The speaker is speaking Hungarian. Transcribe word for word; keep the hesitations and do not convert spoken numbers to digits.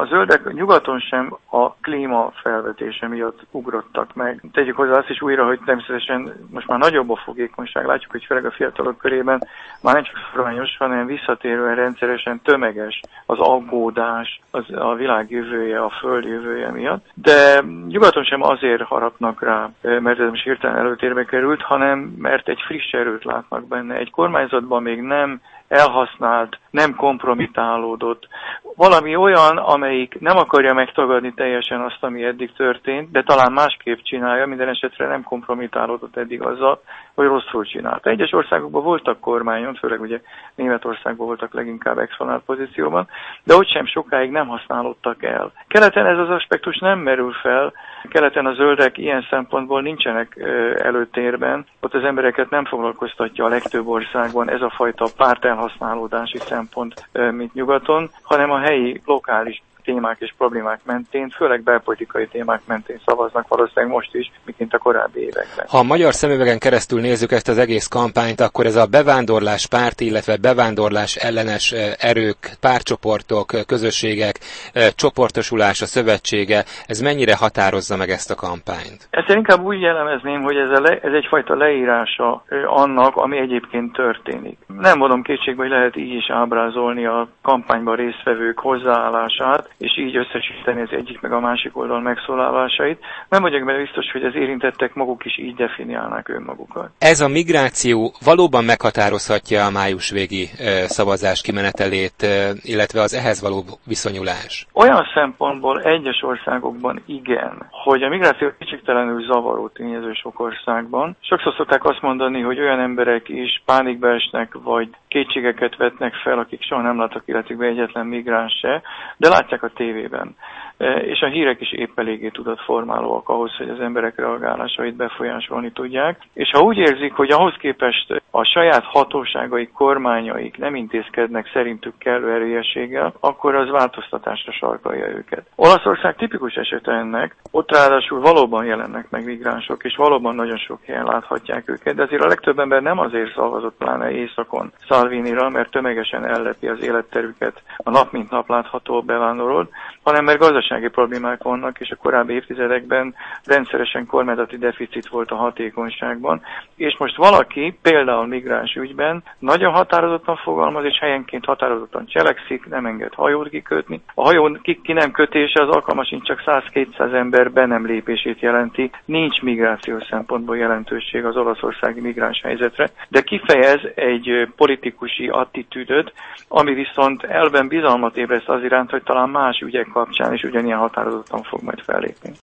zöldek nyugaton sem a klíma felvetése miatt ugrottak meg. Tegyük hozzá azt is újra, hogy természetesen most már nagyobb a fogékonyság. Látjuk, hogy főleg a fiatalok körében már nem csak szorványos, hanem visszatérően rendszeresen tömeges az aggódás, az a világ jövője, a föld jövője miatt. De nyugaton sem azért harapnak rá, mert ez most hirtelen előtérbe került, hanem mert egy friss erőt látnak benne. Egy kormányzatban még nem elhasznált, nem kompromitálódott. Valami olyan, amelyik nem akarja megtagadni teljesen azt, ami eddig történt, de talán másképp csinálja, minden esetre nem kompromitálódott eddig azzal, hogy rosszul csinálta. Egyes országokban voltak kormányon, főleg ugye Németországban voltak leginkább exponált pozícióban, de ott sem sokáig nem használódtak el. Keleten ez az aspektus nem merül fel, keleten a zöldek ilyen szempontból nincsenek előtérben, ott az embereket nem foglalkoztatja a legtöbb országban ez a fajta pártelhasználódási szempont, mint nyugaton, hanem a helyi, lokális témák és problémák mentén, főleg belpolitikai témák mentén szavaznak valószínűleg most is, mint a korábbi években. Ha a magyar szemüvegen keresztül nézzük ezt az egész kampányt, akkor ez a bevándorlás párti, illetve bevándorlás ellenes erők, pártcsoportok, közösségek, csoportosulása, szövetsége, ez mennyire határozza meg ezt a kampányt? Ezt én inkább úgy jellemezném, hogy ez, a le, ez egyfajta leírása annak, ami egyébként történik. Nem vonom kétségbe, hogy lehet így is ábrázolni a kampányban résztvevők hozzáállását, és így összesíteni az egyik meg a másik oldal megszólalásait. Nem vagyok benne biztos, hogy az érintettek maguk is így definiálnák önmagukat. Ez a migráció valóban meghatározhatja a május végi szavazás kimenetelét, illetve az ehhez való viszonyulás? Olyan szempontból egyes országokban igen, hogy a migráció kétségtelenül zavaró tényező sok országban. Sokszor szokták azt mondani, hogy olyan emberek is pánikba esnek, vagy kétségeket vetnek fel, akik soha nem láttak életükbe egyetlen migráns se, de látják a tévében. És a hírek is épp eléggé tudatformálóak ahhoz, hogy az emberek reagálásait befolyásolni tudják. És ha úgy érzik, hogy ahhoz képest a saját hatóságaik, kormányaik nem intézkednek szerintük kellő erélyességgel, akkor az változtatásra sarkalja őket. Olaszország tipikus esete ennek, ott ráadásul valóban jelennek meg migránsok, és valóban nagyon sok helyen láthatják őket, de azért a legtöbb ember nem azért szavazott, pláne északon Salvinira, mert tömegesen ellepi az életterüket a nap mint nap látható bevándorolt, hanem mert gazdasági problémák vannak, és a korábbi évtizedekben rendszeresen kormányzati deficit volt a hatékonyságban, és most valaki, például migráns ügyben, nagyon határozottan fogalmaz, és helyenként határozottan cselekszik, nem enged hajót kikötni. A hajón ki, ki nem kötése az alkalmasint csak száz-kétszáz ember be nem lépését jelenti, nincs migrációs szempontból jelentőség az olaszországi migráns helyzetre, de kifejez egy politikusi attitűdöt, ami viszont elben bizalmat ébreszt az iránt, hogy talán más ügyek kapcsán is ugyanilyen határozottan fog majd fellépni.